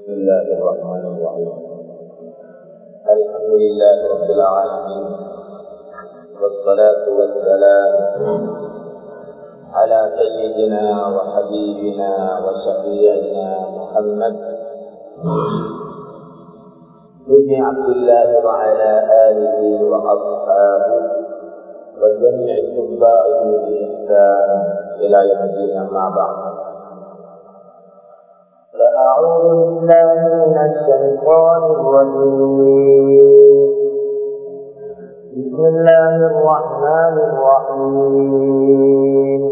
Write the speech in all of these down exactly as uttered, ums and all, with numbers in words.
بسم الله الرحمن الرحيم. الحمد لله رب العالمين، والصلاة والسلام على سيدنا وحبيبنا وشفيعنا محمد بن عبد الله وعلى آله وأصحابه وجميع اتباعه بإحسان إلى يوم الدين. أما بعد، فأعوذ بالله من الشيطان الرجيم. بسم الله الرحمن الرحيم.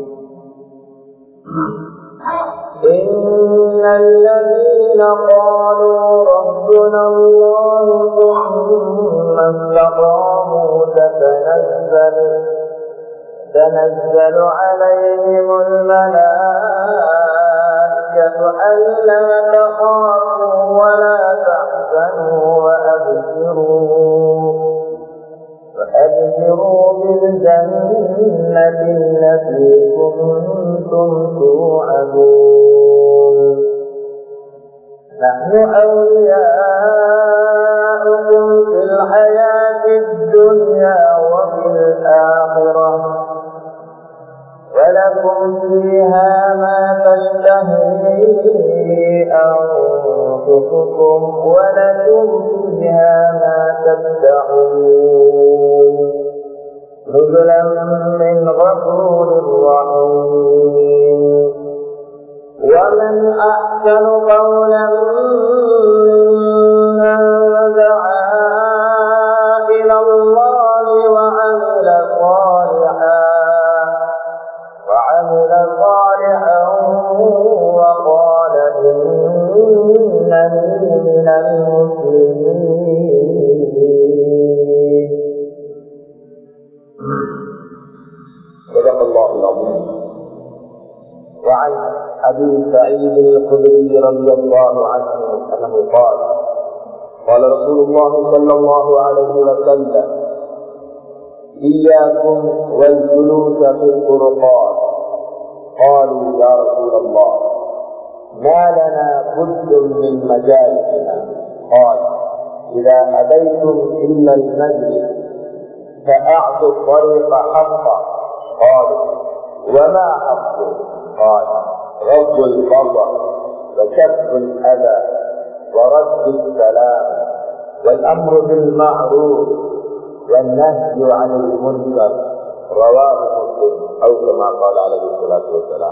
إن الذين قالوا ربنا الله ثم استقاموا تتنزل تنزل عليهم الملائكة ألا تخافوا ولا تحزنوا وأبشروا وأبشروا بالجنة التي كنتم توعدون. نحن أولياؤكم في الحياة الدنيا وفي الآخرة ولكم فيها ما تشتهي أنفسكم ولكم فيها ما تدعون، نزلا من غفور رحيم. ومن أحسن قولا ممن دعا إلى الله وعمل صالحا وعمل صالحا وقال إنني من المسلمين. صدق الله العظيم. وعن أبي سعيد الخدري رضي الله عنه أنه قال: قال رسول الله صلى الله عليه وسلم: إياكم والجلوس في الطرقات. قالوا: يا رسول الله، ما لنا بد من مجالسنا. قال: إذا أبيتم إلا المجلس فأعطوا الطريق حقا. قالوا: وما حقه؟ قال: رد البصر وكف الأذى ورد السلام والأمر بالمعروف والنهي عن المنكر. رواه مسلم أو كما قال عليه الصلاة والسلام.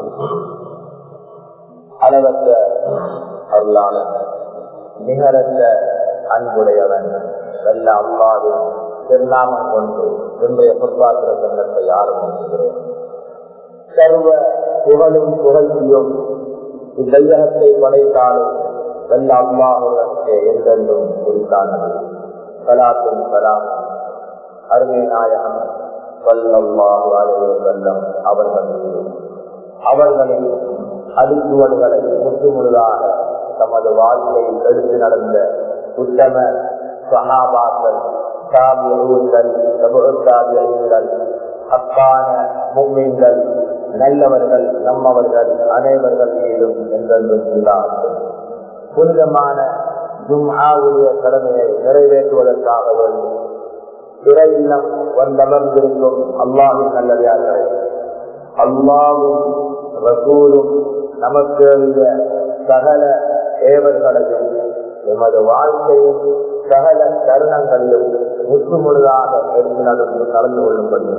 அளவற்ற அருளாளன் நிகரற்ற அன்புடையவன் வெல்ல அல்லாவின் திருநாமம் கொண்டு இன்றைய புற்பாத்திர சங்கத்தை ஆரம்பிக்கிறேன். சர்வ புகழும் புகழ்ச்சியும் இவ்வையகத்தை படைத்தாலும் வெல்ல அல்லாஹுவதற்கு என்றென்றும் குறித்தானது. சலாத்தும் சலாம் அருமை நாயகம் ஸல்லல்லாஹு அலைஹி வஸல்லம் அவர்கள் அவர்களின் அடிச்சுவடுகளை முற்றுமுழுதாக தமது வாழ்க்கையில் எடுத்து நடந்த உத்தம சஹாபாக்கள், தாபிஊன்கள், தபுஉ தாபிஈன்கள், ஹக்கான முஃமின்கள், நல்லவர்கள், நம்மவர்கள் அனைவர்கள் மீதும் என்றென்றும் உண்டாகும். புனிதமான ஜும்ஆவுடைய கடமையை நிறைவேற்றுவதற்காக வேண்டி திரை இல்லம் வந்தமர்ந்திருக்கும் அல்லாஹ்வின் நல்லடியார்களே, அல்லாஹ்வும் ரசூலும் நமக்கு சகல ஏவல்களையும் எமது வாழ்க்கையும் சகல தருணங்களிலும் முற்றுமுழுதாக எடுத்து நடந்து நடந்து கொள்ளும்படி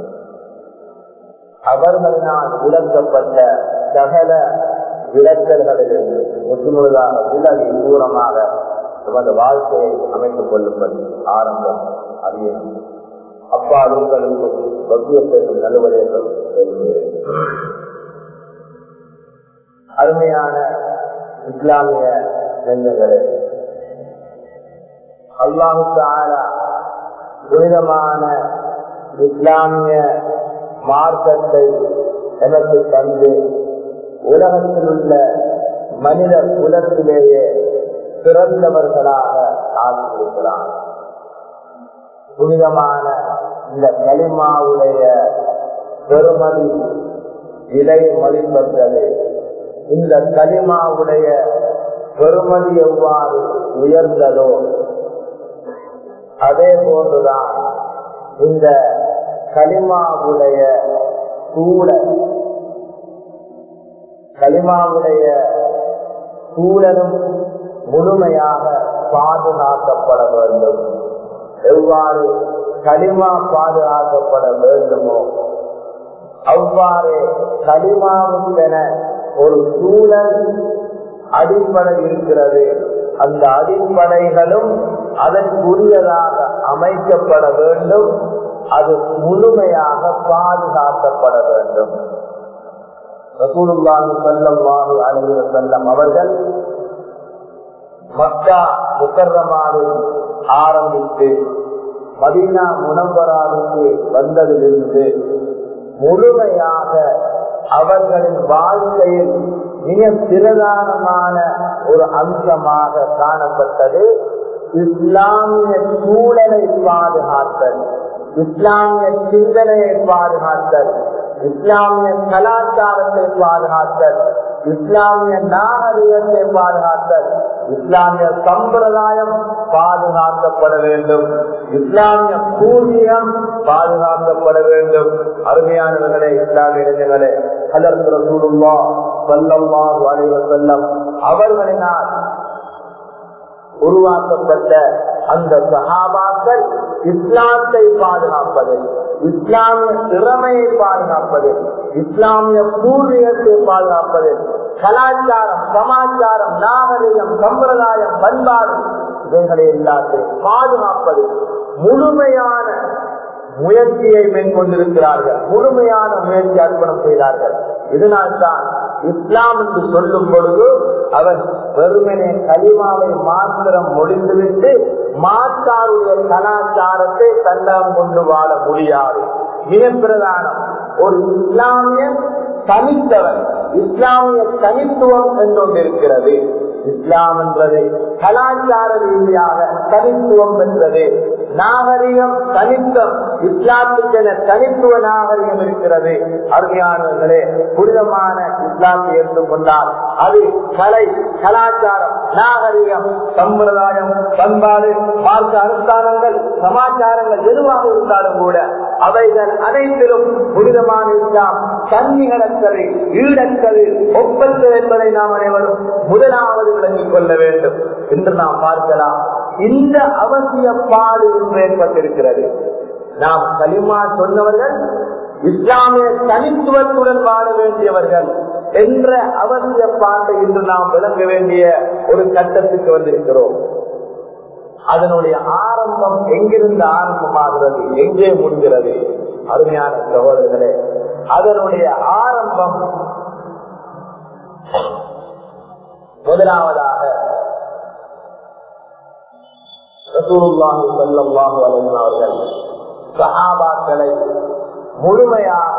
அவர்களினால் விளக்கப்பட்ட சகல விளக்கல்களிலிருந்து முற்றுமுழுதாக விலகி தூரமாக எமது வாழ்க்கையை அமைத்துக் கொள்ளும்படி ஆரம்பம் அறியணும். அப்பா உங்களுக்கு வசியத்தையும் நலுவலைகளும் தெரிவிக்கிறேன். அருமையான இஸ்லாமிய நெஞ்சங்களே, அல்லாஹு தஆலா புனிதமான இஸ்லாமிய மார்க்கத்தை எனக்கு தந்து உலகத்தில் உள்ள மனித குலத்திலேயே சிறந்தவர்களாக ஆக்கியிருக்கிறார். புனிதமான இந்த கலிமாவுடைய பெருமதி விலை மதிப்பற்றது. இந்த கலிமாவுடைய பெருமதி எவ்வாறு உயர்ந்ததோ அதே போன்றுதான் இந்த கலிமாவுடைய சூழல் கலிமாவுடைய சூழலும் முழுமையாக பாதுகாக்கப்பட வேண்டும். எவ்வாறு கலிமா பாதுகாக்கப்பட வேண்டுமோ அவ்வாறு கலிமாவுக்கென ஒரு சூழல் அடிப்படை இருக்கிறது. அந்த அடிப்படைகளும் அதற்குரியதாக அமைக்கப்பட வேண்டும். அது முழுமையாக பாதுகாக்கப்பட வேண்டும். ரசூலுல்லாஹி ஸல்லல்லாஹு அலைஹி வஸல்லம் அவர்கள் மக்கா முக்கர்ரமாவில் ஆரம்பித்து மதீனா முனவ்வராவுக்கு வந்ததிலிருந்து முழுமையாக அவர்களின் வாழ்க்கையில் மிக பிரதானமான ஒரு அம்சமாக காணப்பட்டது இஸ்லாமிய சூழலை பாதுகாத்தல், இஸ்லாமிய சிந்தனையை பாதுகாத்தல், இஸ்லாமிய கலாச்சாரத்தை பாதுகாத்தல், இஸ்லாமிய நாகரிகத்தை பாதுகாத்தல், இஸ்லாமிய சம்பிரதாயம் பாதுகாக்கப்பட வேண்டும், இஸ்லாமிய பூர்வீகம் பாதுகாக்கப்பட வேண்டும். அருமையானவர்களே, இஸ்லாமிய இளைஞர்களே, ஹஜ்ரத் ரசூலுல்லாஹ் ஸல்லல்லாஹு அலைஹி வஸல்லம் அவர்களினால் உருவாக்கப்பட்ட அந்த சஹாபாக்கள் இஸ்லாத்தை பாதுகாப்பது, இஸ்லாமிய திறமையை பாதுகாப்பது, இஸ்லாமிய பூர்வீகத்தை பாதுகாப்பது, கலாச்சாரம், சமாச்சாரம், நாகரிகம், சம்பிரதாயம், பண்பாடு இவைகளை எல்லாத்தையும் பாதுகாப்பது முழுமையான முயற்சியை மேற்கொண்டிருக்கிறார்கள். முழுமையான முயற்சி அர்ப்பணம் செய்தார்கள். இதனால்தான் இஸ்லாம் என்று சொல்லும் பொழுது அவர் வெறுமனே கலிமாவை மாத்திரம் முடிந்துவிட்டு மாற்றாருடைய கலாச்சாரத்தை தன்னம் கொண்டு வாழ முடியாது. மிக பிரதானம் ஒரு இஸ்லாமிய தனித்தவர், இஸ்லாமிய தனித்துவம் என்று இருக்கிறது. இஸ்லாம் என்பது கலாச்சார ரீதியாக தனித்துவம் பெற்றது. நாகரிகம் தனித்தம், இஸ்லாத்துக்கென தனித்துவ நாகரிகம் இருக்கிறது. அருமையானவர்களே, புனிதமான இஸ்லாத்தை எடுத்துக்கொண்டால் அது கலை, கலாச்சாரம், நாகரிகம், சம்பிரதாயம், பண்பாடு, மார்க்க அனுஷ்டானங்கள், சமாச்சாரங்கள் எதுவாக இருந்தாலும் கூட அவைகள் அனைத்திலும் புனிதமான இஸ்லாம் தன்னிகரத்தது, ஈடற்றது, ஒப்பற்றது என்பதை நாம் அனைவரும் முதலாவது விளங்கிக் கொள்ள வேண்டும் என்று நாம் பார்க்கலாம். இந்த அவசியப்பாடு இன்று ஏற்பட்டிருக்கிறது. நாம் கலிமா சொன்னவர்கள் இஸ்லாமிய தனித்துவத்துடன் வாழ வேண்டியவர்கள் என்ற அவசியப்பாட்டை இன்று நாம் விளங்க வேண்டிய ஒரு கட்டத்துக்கு வந்திருக்கிறோம். அதனுடைய ஆரம்பம் எங்கிருந்து ஆரம்பமாகிறது, எங்கே முடிகிறது? அருமையான சகோதரர்களே, அதனுடைய ஆரம்பம் முதலாவதாக ரசூலுல்லாஹி ஸல்லல்லாஹு அலைஹி வஸல்லம் அவர்கள் சஹாபாக்களை முழுமையாக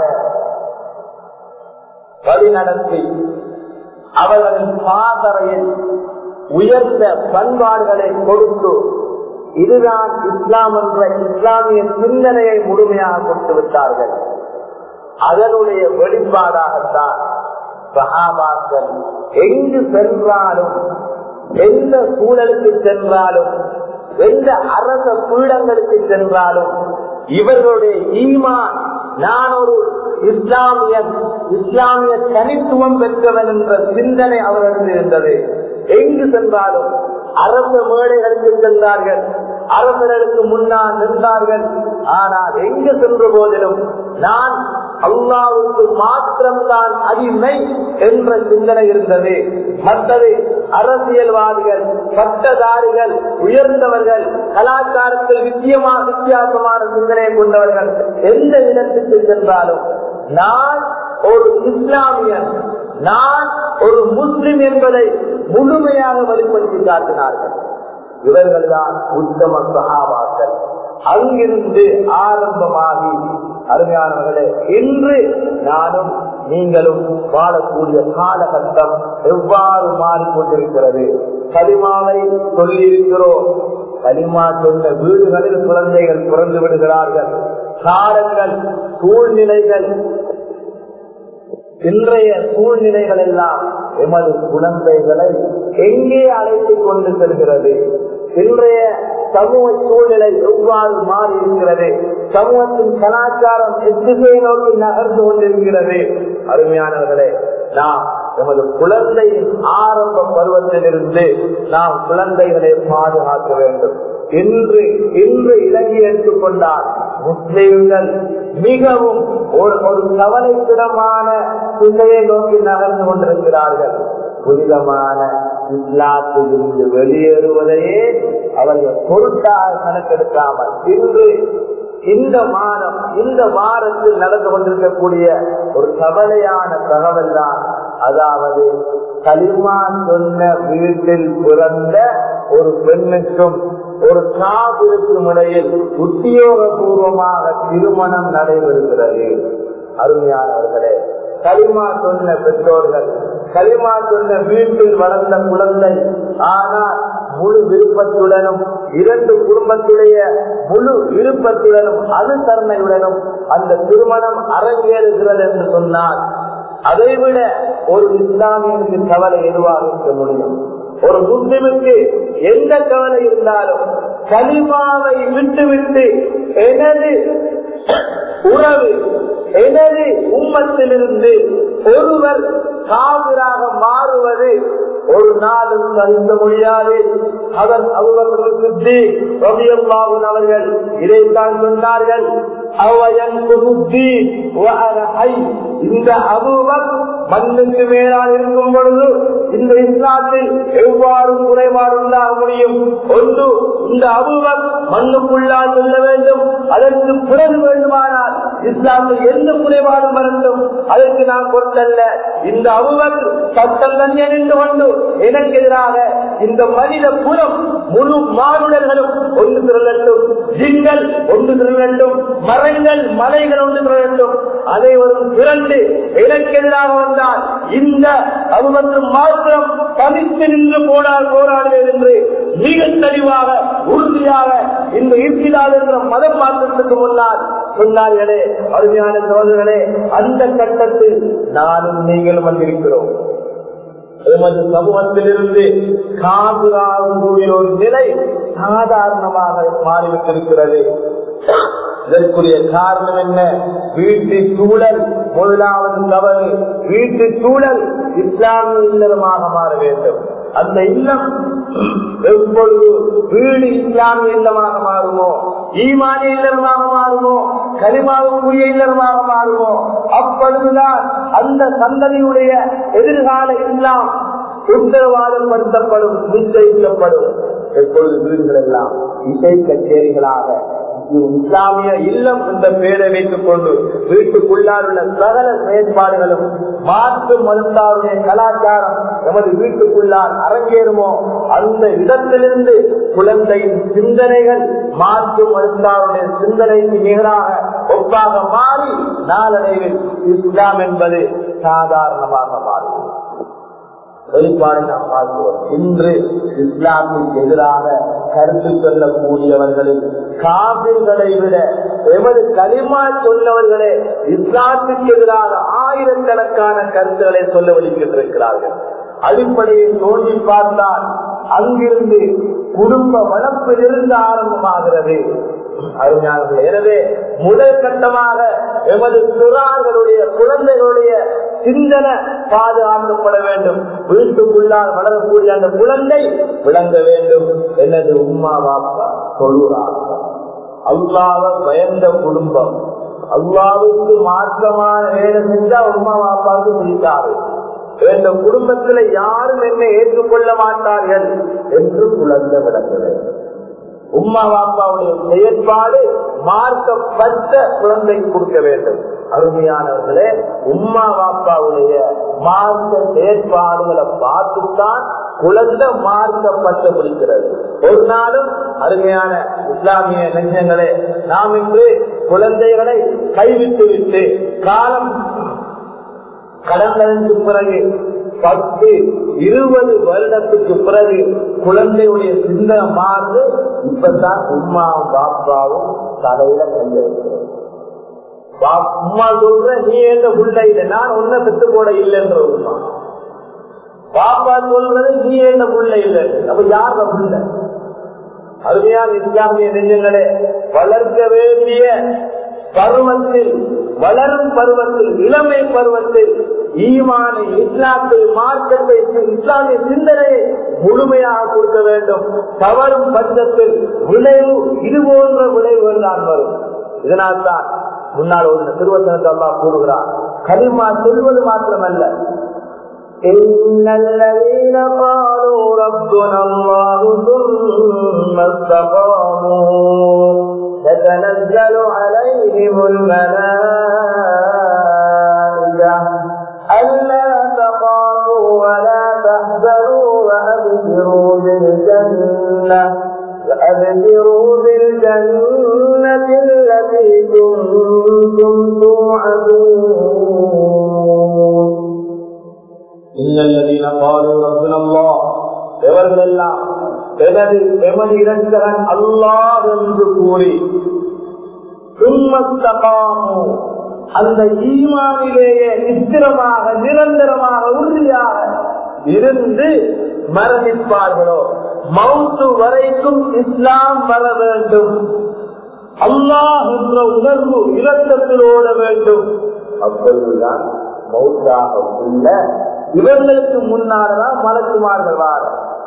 வழிநடத்தி அவர்களின் பாதரையில் உயர்ந்த பண்பாடுகளை கொடுத்து இதுதான் இஸ்லாம் என்ற இஸ்லாமிய சிந்தனையை முழுமையாக கொடுத்து விட்டார்கள். அதனுடைய வெளிப்பாடாகத்தான் சஹாபாக்கள் எங்கு சென்றாலும், எந்த சூழலுக்கு சென்றாலும், எந்த அரச பீடங்களுக்கு சென்றாலும் இவர்களுடைய ஈமான் நான் ஒரு இஸ்லாமியன், இஸ்லாமிய தனித்துவம் பெற்றவன் என்ற சிந்தனை அவர்களுக்கு இருந்தது. எங்கு சென்றாலும் அரச மேடைகளுக்கு சென்றார்கள், அரசர்களுக்கு முன்னால் நின்றார்கள். ஆனால் எங்கு சென்ற போதிலும் நான் அல்லாஹ்வுக்கு மாத்திரம்தான் அடிமை என்ற சிந்தனை இருந்தது. மற்றது அரசியல்வாதிகள், பட்டதாரிகள், உயர்ந்தவர்கள், கலாச்சாரத்தில் வித்தியமான வித்தியாசமான சிந்தனையை கொண்டவர்கள் எந்த இடத்துக்கு சென்றாலும் நான் ஒரு இஸ்லாமியன், நான் ஒரு முஸ்லிம் என்பதை முழுமையாக வெளிப்படுத்தி காட்டினார்கள். இவர்கள்தான் உத்தம சஹாபாக்கள். அங்கிருந்து ஆரம்பமாகி அருமையானவர்களே, இன்று நானும் நீங்களும் வாழக்கூடிய காலகட்டம் எவ்வாறு மாறிக்கொண்டிருக்கிறது? கலிமாவை சொல்லியிருக்கிறோம். கலிமா சொன்ன வீடுகளில் குழந்தைகள் பிறந்து விடுகிறார்கள். காலங்கள், சூழ்நிலைகள் இன்றைய சூழ்நிலைகள் எல்லாம் எமது குழந்தைகளை எங்கே அழைத்துக் கொண்டு செல்கிறது? இன்றைய சமூக சூழ்நிலை எவ்வாறு மாறி இருக்கிறது? சமூகத்தின் கலாச்சாரம் எத்திசை நோக்கி நகர்ந்து கொண்டிருக்கிறது. அருமையானவர்களே, நாம் எமது குழந்தையின் ஆரம்ப பருவத்திலிருந்து நாம் குழந்தைகளை பாதுகாக்க வேண்டும். இன்று இன்று இலங்கை எடுத்துக்கொண்டால் முஸ்லிம்கள் மிகவும் ஒரு ஒரு கவலைக்கிடமான திசையை நோக்கி நகர்ந்து கொண்டிருக்கிறார்கள். புனிதமான இஸ்லாத்திலிருந்து வெளியேறுவதையே அவர்கள் பொருட்டாக கணக்கெடுக்காமல் இன்று இந்த மாதம் இந்த வாரத்தில் நடந்து கொண்டிருக்கக்கூடிய ஒரு கவலையான தகவல் தான், அதாவது கலிமா சொன்ன வீட்டில் பிறந்த ஒரு பெண்ணுக்கும் ஒரு காவிருக்கும் இடையில் உத்தியோகபூர்வமாக திருமணம் நடைபெறுகிறது. அருமையானவர்களே, கலிமா சொன்ன பெற்றோர்கள், கலிமா சொன்ன வீட்டில் வளர்ந்த குழந்தை, ஆனால் முழு விருப்பத்துடனும் இரண்டு குடும்பத்துடைய முழு விருப்பத்துடனும் அனுசரணையுடனும் அந்த திருமணம் அரங்கேறுகிறது என்று சொன்னால், அதைவிட ஒரு இஸ்லாமியனுக்கு கவலை எதுவாக இருக்க முடியும்? ஒரு முஸ்லிமுக்கு எந்த கவலை இருந்தாலும் கலிமாவை விட்டுவிட்டு எனது உறவு எனது உம்மத்திலிருந்து ஒருவர் காவிராக மாறுவது ஒரு நாளும் சகிக்க முடியாது. அவர் அவர்களுக்கு அவர்கள் இதைத்தான் சொன்னார்கள். இந்த அபூபக்கர் மண்ணுக்கு மேலால் இருக்கும் பொழுது இந்த இஸ்லாத்தில் எவ்வாறு குறைபாடு உண்டாக முடியும்? ஒன்று, இந்த அபூபக்கர் மண்ணுக்குள்ளால் செல்ல வேண்டும், அதற்கு பிறகு வேண்டுமானால் இஸ்லாத்தில் எந்த குறைபாடும் வரட்டும், அதற்கு நான் பொறுத்தல்ல. இந்த அபூபக்கர் சட்டம் தன்னை நின்று கொண்டு எனக்கு எதிராக இந்த மனித புறம் முழு மானுடர்களும் ஒன்று திரளட்டும், ஜின்கள் ஒன்று திரளட்டும், மரங்கள் மலைகள் ஒன்று திரளட்டும், அனைவரும் திரண்டு எனக்கு எதிராக வந்தால் இந்த அபூபக்கர் மாத்திரம் தனித்து நின்று போரால் போராடுவேன் என்று மிக தெளிவாக உறுதியாக இந்த இர்த்திதால் என்ற மத மாற்றத்துக்கு முன்னால் சொன்னார்களே. அருமையான சகோதரர்களே, அந்த கட்டத்தில் நானும் நீங்களும் வந்திருக்கிறோம். எமது சமூகத்திலிருந்து காவிராகக்கூடிய ஒரு நிலை சாதாரணமாக மாறிவிட்டிருக்கிறது. இதற்குரிய காரணம் என்ன? வீட்டு சூழல் முதலாவது தவறு. வீட்டு சூழல் இஸ்லாமிய இல்லமாக மாற வேண்டும். அந்த இல்லம் எப்பொழுது வீடு இஸ்லாமிய இல்லமாக மாறுமோ, ஈமானிய இல்லமாக மாறுமோ, கலிமாவுக்குரிய இல்லமாக மாறுமோ, அப்பொழுதுதான் அந்த சந்ததியுடைய எதிர்கால இஸ்லாம் உத்தரவாதப்படுத்தப்படும், நிச்சயிக்கப்படும். எப்பொழுது வீடுகள் எல்லாம் இசை கச்சேரிகளாக இஸ்லாமிய இல்லம் என்ற பெயரை வைத்துக் கொண்டு வீட்டுக்குள்ளால் உள்ள சகல செயற்பாடுகளும் மாற்று மதத்தாருடைய கலாச்சாரம் நமது வீட்டுக்குள்ளால் அரங்கேறுமோ, அந்த இடத்திலிருந்து குழந்தையின் சிந்தனைகள் மாற்று மதத்தாருடைய சிந்தனைக்கு நிகராக ஒப்பாக மாறி நாளடைவில் இஸ்லாம் என்பது சாதாரணமாக மாறும். வெளிப்பாடு நாம் பார்க்கிறோம். இன்று இஸ்லாமுக்கு எதிராக கருத்து சொல்லக்கூடியவர்களில் காபிர்களை விட எமது கலிமா சொன்னவர்களே இஸ்லாத்துக்கு எதிராக ஆயிரக்கணக்கான கருத்துக்களை சொல்ல வலிக்கின்றிருக்கிறார்கள். அடிப்படையை தோண்டி பார்த்தால் அங்கிருந்து குடும்ப வளர்ப்பிலிருந்து ஆரம்பமாகிறது. அருமையானவர்கள், எனவே முதல் கட்டமாக எமது சிறார்களுடைய குழந்தைகளுடைய சிந்தனை பாதுகாக்கப்பட வேண்டும். வீட்டுக்குள்ளால் வளரக்கூடிய அந்த குழந்தை விளங்க வேண்டும். எனது உம்மா பாப்பா சொல்லுறாங்க, அல்லாஹ்வை பயந்த குடும்பம், அல்லாஹ்வுக்கு மாற்றமான வேலை செஞ்சா உம்மா பாப்பாவுக்கு பிடிக்காது, இந்த குடும்பத்தில் யாரும் என்னை ஏற்றுக்கொள்ள மாட்டார்கள் என்று குழந்தை விளங்க வேண்டும். உம்மா பாப்பாவுடைய செயற்பாடு மார்க்கப்பட்ட குழந்தைக்கு கொடுக்க வேண்டும். அருமையானவர்களே, உம்மா பாப்பாவுடைய மார்க்க செயற்பாடுகளை பார்த்துத்தான் குழந்தை மார்க்கப்பட்ட பிடிக்கிறது. ஒரு நாளும் அருமையான இஸ்லாமிய நெஞ்சங்களே, நாம் இன்று குழந்தைகளை கைவிட்டு விட்டு காலம் கடந்ததற்கு பிறகு பத்து இருபது வருடத்துக்கு பிறகு குழந்தையுடைய சிந்தனை மாறு இப்பதான் உம்மாவும் பாப்பாவும் தலையில கைய வைக்கிறது. அம்மா சொல்ற நீ எந்த புள்ள இல்லை, நான் ஒன்ன பெற்று போட இல்லைன்ற உண்மை. பாப்பா சொல்றது நீ என்ன புள்ள இல்லை, அப்ப யார புள்ள? அருமையான இஸ்லாமிய நெஞ்சங்களே, வளர்க்க வேண்டிய பருவத்தில், வளரும் பருவத்தில், இளமை பருவத்தில் ஈமானை, இஸ்லாத்தை, மார்க்கத்தை, இஸ்லாமிய சிந்தனையை முழுமையாக கொடுக்க வேண்டும். தவறும் பட்சத்தில் விளைவு இது போன்ற விளைவுகள் தான் வரும். இதனால் தான் முன்னால் ஒரு திருவசனத்தை அல்லாஹ் கூறுகிறார், கலிமா சொல்வது மாத்திரமல்ல, إن الذين قالوا ربنا الله ثم استقاموا تتنزل عليهم الملائكة ألا تخافوا ولا تحزنوا وأبشروا بالجنة وأبشروا بالجنة التي كنتم توعدون. இன்னல்லதீன காலூ ரப்புனல்லாஹ், எவர்களெல்லாம் எனது எமது இரட்சகன் அல்லாஹ் என்று கூறி சும்மஸ்தகாமு, அந்த ஈமானிலேயே நித்திரமாக, நிரந்தரமாக, உறுதியாக இருந்து மரணிப்பார்களோ, மௌத்து வரைக்கும் இஸ்லாம் வர வேண்டும், அல்லாஹ் என்ற உணர்வு இரத்தத்தில் ஓட வேண்டும். அப்பொழுதுதான் மௌத்தாக உள்ள இவர்களுக்கு முன்னால்தான் மலக்குமார்கள் வார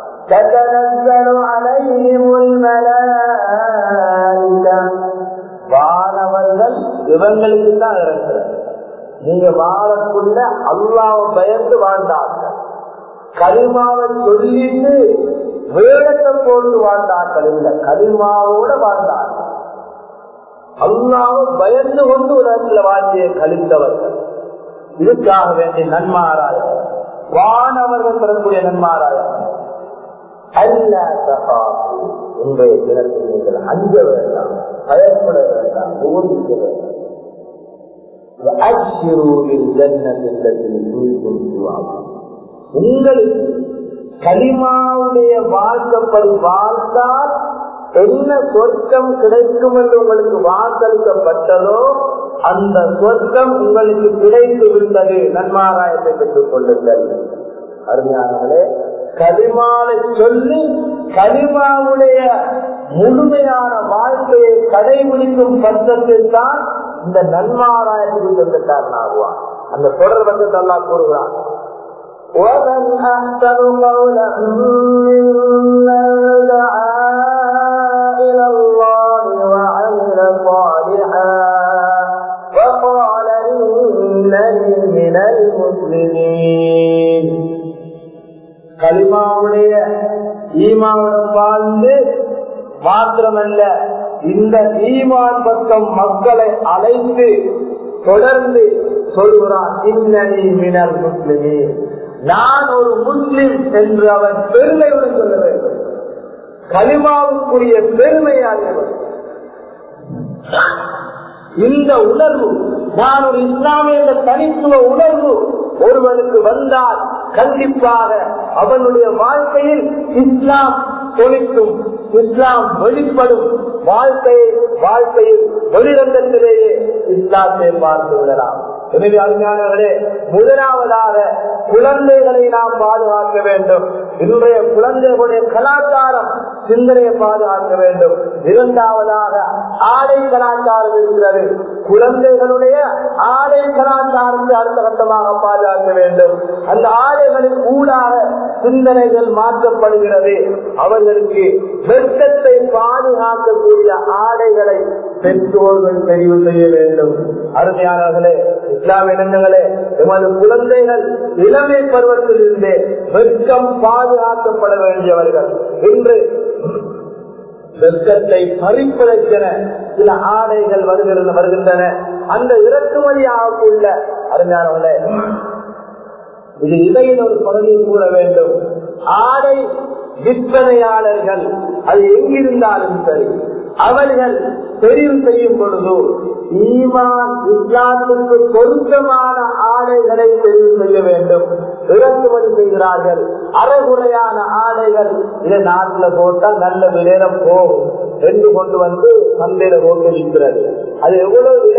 வானவர்கள் இவங்களுக்கு தான் இருக்கிறது. நீங்க வாழக்குள்ள அல்லாஹ்வை பயந்து வாழ்ந்தார்கள், கலிமாவை சொல்லிட்டு வேடத்தை போட்டு வாழ்ந்தார்கள் இல்ல, கலிமாவோட வாழ்ந்தார்கள். அல்லாஹ்வை பயந்து கொண்டு உலகத்தில் வாழ்க்கையை கழித்தவர்கள். இதுக்காக வேண்டிய நன்மாராய வானவர்கள் பெறக்கூடிய நன்மாராய அல்ல தகாப்பு, உங்களுடைய தினத்தில் நீங்கள் அஞ்ச வேண்டாம், பயப்பட வேண்டாம், ஊதிக்க வேண்டாம். உங்களுக்கு கலிமாவுடைய வாழ்க்கப்படி வாழ்ந்தால் என்ன சொர்க்கம் கிடைக்கும் என்று உங்களுக்கு வாக்களிக்கப்பட்டதோ அந்த சொர்க்கம் உங்களுக்கு கிடைத்து விட்டது. நன்மாராயத்தை பெற்றுக் கொள்ளுங்கள். அருமையானவர்களே, கலிமாவை சொல்லி கலிமாவுடைய முழுமையான வாழ்க்கையை கடைபிடிக்கும் பட்சத்தில் தான் இந்த நன்மாராயத்துக்கு சொந்தக்காரன் ஆகுவான். அந்த தொடர் பட்சத்தை எல்லாம் கூறுகிறான், وَمَنْ أَحْسَنُ قَوْلًا مِّمَّن دَعَا إِلَى اللَّهِ وَعَمِلَ صَالِحًا وَقَالَ إِنَّنِي مِنَ الْمُسْلِمِينَ. கலிமாவுடைய ஈமாவுடன் வாழ்ந்து மாத்திரமல்ல, இந்த ஈமான் பக்கம் மக்களை அழைத்து தொடர்ந்து சொல்கிறான், இன்னனி மினல் முஸ்லிமீன், நான் ஒரு முஸ்லிம் என்று அவன் பெருமையுடன் சொல்ல வேண்டும். கலிமாவுக்குரிய பெருமையானவர் இந்த உணர்வு, நான் ஒரு இஸ்லாமிய தனித்துவ உணர்வு ஒருவனுக்கு வந்தால் கண்டிப்பாக அவனுடைய வாழ்க்கையில் இஸ்லாம் தொழிக்கும், இஸ்லாம் வெளிப்படும். வாழ்க்கையை வாழ்க்கையில் வெளிரங்கத்திலேயே இஸ்லாத்தை பார்த்து விடலாம். எனவே அறிஞர்களே, முதலாவதாக குழந்தைகளை நாம் பாதுகாக்க வேண்டும். இன்றைய குழந்தைகளுடைய கலாச்சாரம் சிந்தனையை பாதுகாக்க வேண்டும். இரண்டாவதாக ஆடை கலாச்சாரம் இருக்கிறது. குழந்தைகளுடைய ஆடை கலாச்சாரத்தை அடுத்த கட்டமாக பாதுகாக்க வேண்டும். அந்த ஆடைகளின் ஊடாக சிந்தனைகள் மாற்றப்படுகிறது. அவர்களுக்கு வெட்கத்தை பாதுகாக்கக்கூடிய ஆடைகளை பெற்றோர்கள் தெரிவு செய்ய வேண்டும். அருமையானவர்களே, இஸ்லாமிய எண்ணங்களே, எமது குழந்தைகள் இளமை பருவத்தில் இருந்தே வெட்கம் பாதுகாக்கப்பட வேண்டியவர்கள். இன்று வெட்கத்தை பறிப்பதற்கென சில ஆடைகள் வருகின்றன வருகின்றன அந்த இறக்குமதியாகக்குள்ள அருமையானவர்களே, இது இடையில் ஒரு பகுதியை கூற வேண்டும். ஆடை விற்பனையாளர்கள் அது எங்கிருந்தாலும் சரி, அவர்கள் தெரிவு செய்யும் பொழுது ஈமான் இஸ்லாத்துக்கு பொருத்தமான ஆடைகளை தெரிவு செய்ய வேண்டும். இறக்குமதி செய்கிறார்கள் அரைகுறையான ஆடைகள், இதை நாட்டில் போட்டால் நல்ல விலையில போகும் என்று கொண்டு வந்து சந்தையில போட்டு விற்கிறது. அது எவ்வளவு விலையில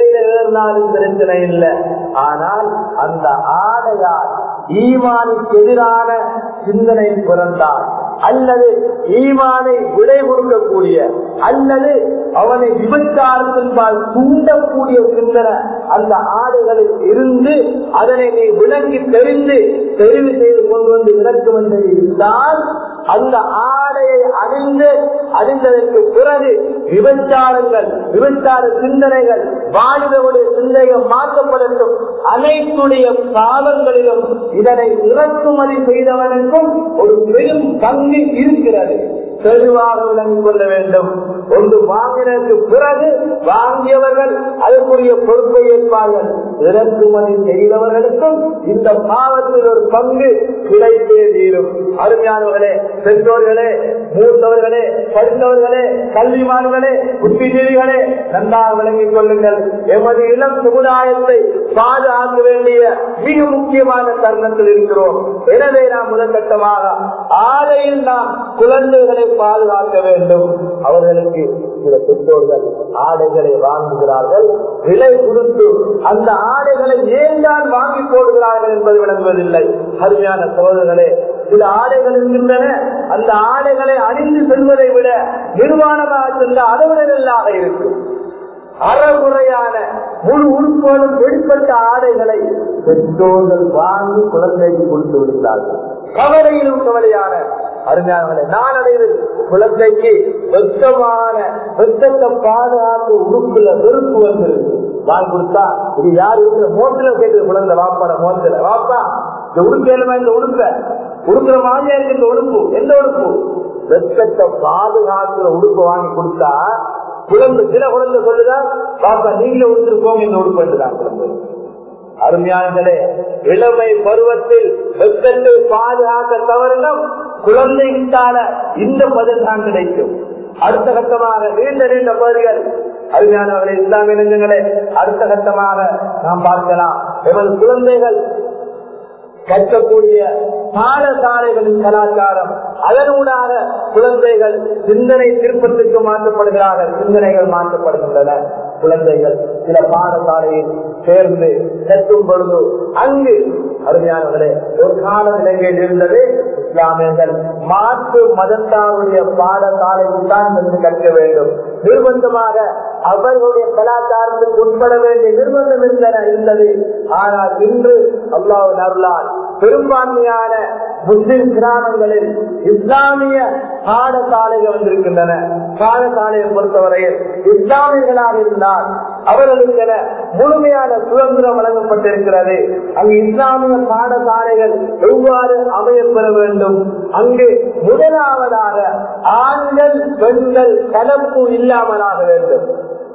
இருந்தாலும் பிரச்சனை இல்லை. ஆனால் அந்த ஆடையால் ஈமானுக்கு எதிரான சிந்தனை பிறந்தால் அல்லது ஈமானை விடை கொடுக்கக்கூடிய அல்லது அவனை விபச்சாரத்தின்பால் தூண்டக்கூடிய சிந்தனை அந்த ஆடைகளில் இருந்து அதனை நீ விளங்கி தெரிந்து தெரிவு செய்து கொண்டு வந்து இறக்கும் என்று இருந்தால் அந்த ஆடையை அணிந்து அணிந்ததற்கு பிறகு விபச்சாரங்கள் விபச்சார சிந்தனைகள் வாலிபருடைய சிந்தனைகள் மாற்றப்படட்டும். அனைத்துடைய காலங்களிலும் இதனை இறக்குமதி செய்தவனுக்கும் ஒரு பெரும் பங்கு இருக்கிறது. தெளிவாக விளங்கிக் கொள்ள வேண்டும். ஒன்று வாங்கினதற்கு பிறகு வாங்கியவர்கள் அதற்குரிய பொறுப்பை ஏற்பார்கள். இறக்குமதி செய்தவர்களுக்கும் இந்த பாவத்தில் ஒரு பங்கு கிடைத்தே தீரும். அருமையானவர்களே, பெற்றோர்களே, மூத்தவர்களே, படித்தவர்களே, கல்விமான்களே, புத்திஜீவிகளே, நன்றாக விளங்கிக் கொள்ளுங்கள். எமது இளம் சமுதாயத்தை பாதுகாக்க வேண்டிய மிக முக்கியமான தருணத்தில் இருக்கிறோம். எனவே நாம் முதற்கட்டமாக ஆலையில் நாம் குழந்தைகளை பாதுகாக்க வேண்டும். அவர்களுக்கு சில பெற்றோர்கள் ஆடைகளை வாங்குகிறார்கள், விலை கொடுத்து அந்த ஆடைகளை ஏன் தான் வாங்கி போடுகிறார்கள் என்பது விளங்குவதில்லை. அருமையான சகோதரர்களே, சில ஆடைகள் இருக்கின்றன, அந்த ஆடைகளை அணிந்து செல்வதை விட நிர்வாணமாக சென்ற அளவினர்களாக இருக்கும். அறமுறையான முழு உறுப்போடும் வெளிப்பட்ட ஆடைகளை பெற்றோர்கள் வாங்கி குழந்தைக்கு கொடுத்து விடுகிறார்கள். கவலையிலும் கவலையான அருமையானவர்களே, நான் அடைவது குழந்தைக்கு வெப்பமான வெப்பத்தை பாதுகாப்பு உறுப்புல வெறுப்பு வந்துருக்கு. வாங்கி கொடுத்தா இது யார் இருக்கிற மோட்டில கேட்குது குழந்தை, வாப்பாட மோட்டில வாப்பா இந்த உடுப்பேலுமா, இந்த உடுப்ப உடுக்கிற மாதிரியா இருக்கு இந்த உடுப்பு, எந்த உடுப்பு வெப்பத்தை பாதுகாக்கிற உடுப்பு வாங்கி கொடுத்தா குழந்தை சில குழந்தை சொல்லுதா பாப்பா நீங்களே உடுத்துட்டு போங்க இந்த உடுப்பு என்றுதான் குழந்தை. அருமையானங்களே, இளமை பருவத்தில் வெப்பத்தை பாதுகாக்க தவறினும் குழந்தைகிட்டால இந்த பதில்தான் கிடைக்கும். அடுத்த கட்டமாக நீண்ட நீண்ட பகுதிகள் அருமையானவர்களே, இஸ்லாமிய நெஞ்சங்களே, அடுத்த கட்டமாக நாம் பார்க்கலாம். எமது குழந்தைகள் கற்கக்கூடிய பாடசாலைகளின் கலாச்சாரம், அதனூடாக குழந்தைகள் சிந்தனை திருப்பத்துக்கு மாற்றப்படுகிறார்கள், சிந்தனைகள் மாற்றப்படுகின்றன. குழந்தைகள் சில பாடசாலையில் சேர்ந்து கற்கும் பொழுது அங்கு அருமையானவர்களே ஒரு கால நிலையில் இருந்தது இஸ்லாமியர்கள் மாற்று மதத்தாருடைய பாடசாலைக்கு தான் சென்று கற்க வேண்டும். நிர்பந்தமாக அவர்களுடைய கலாச்சாரத்துக்கு உட்பட வேண்டிய நிர்பந்தம் இருந்தன இருந்தது. ஆனால் இன்று அல்லாஹ் அருளால் பெரும்பான்மையான முஸ்லிம் கிராமங்களில் இஸ்லாமிய பாடசாலைகள் வந்திருக்கின்றன. பாடசாலையை பொறுத்தவரையில் இஸ்லாமியர்களாக இருந்தால் அவர்களுக்கென முழுமையான சுதந்திரம் வழங்கப்பட்டிருக்கிறது. அங்கு இஸ்லாமிய பாடசாலைகள் எவ்வாறு அமையப்பெற வேண்டும், அங்கு முதலாவதாக ஆண்கள் பெண்கள் கலப்பு இல்லாமலாக வேண்டும்.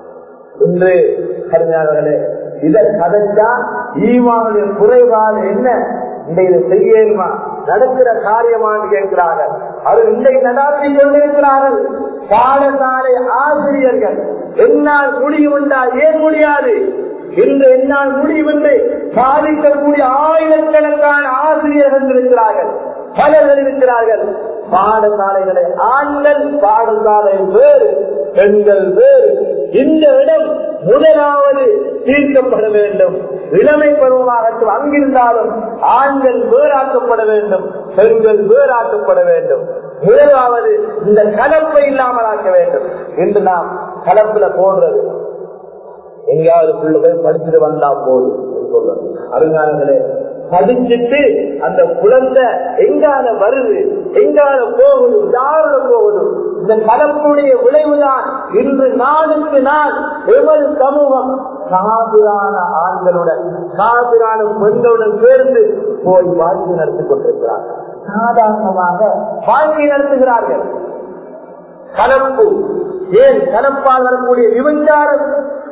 இன்று கருமையாளர்களே, இதை கதைச்சா ஈமானுடைய குறைபாடு என்ன, இன்றைக்கு செய்யமா நடக்கிற காரியமானு கேட்கிறார்கள். அவர் இன்றைக்கு நடாத்தி கொண்டிருக்கிறார்கள். பாடசாலை ஆசிரியர்கள் என்னால் முடியும் என்றால் ஏன் முடியாது, இன்று என்னால் முடியும் என்று சாதிக்கக்கூடிய ஆயிரக்கணக்கான ஆசிரியர்கள் இருக்கிறார்கள், பலர்கள் இருக்கிறார்கள். பாடசாலைகளை ஆண்கள் பாடசாலை வேறு, பெண்கள் வேறு. இந்த இடம் முதலாவது தீர்க்கப்பட வேண்டும். இளமை பருவமாகட்டும் அங்கிருந்தாலும் ஆண்கள் வேறாக்கப்பட வேண்டும், பெண்கள் வேறாக்கப்பட வேண்டும். முதலாவது இந்த கலப்பை இல்லாமல் ஆக்க வேண்டும். இன்று நாம் கலப்புல போடுறது எங்கேயாவது புள்ள போய் படிச்சுட்டு வந்தா போதும் சொல்றது. அருங்காலங்களே, படிச்சுட்டு அந்த குழந்தை எங்கால வருது, எங்கால போகுது, யாரோட போகுது, இந்த கலப்புடைய விளைவுதான் இன்று நாளுக்கு நாள் எமது சமூகம் காபிரான ஆண்களுடன் காபிரான பெண்களுடன் சேர்ந்து போய் வாழ்க்கை நடத்தி கொண்டிருக்கிறார்கள். சாதாரணமாக வாழ்க்கை நடத்துகிறார்கள். கலப்பு ஏன் கலப்பால் வரக்கூடிய விபச்சாரம்.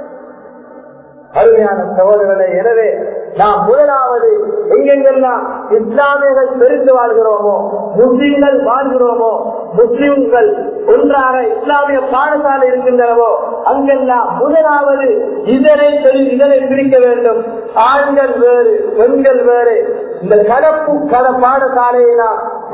அருமையான சகோதரர்களே, எனவே நாம் முதலாவது எங்கெங்கெல்லாம் இஸ்லாமியர்கள் பெருத்து வாழ்கிறோமோ, முஸ்லிம்கள் வாழ்கிறோமோ, முஸ்லிம்கள் ஒன்றாக இஸ்லாமிய பாடசாலை இருக்கின்றனவோ அங்கெல்லாம் முதலாவது இதனை இதனை பிரிக்க வேண்டும். ஆண்கள் வேறு பெண்கள் வேறு. இந்த கலப்பு கல பாடசாலையை நாம்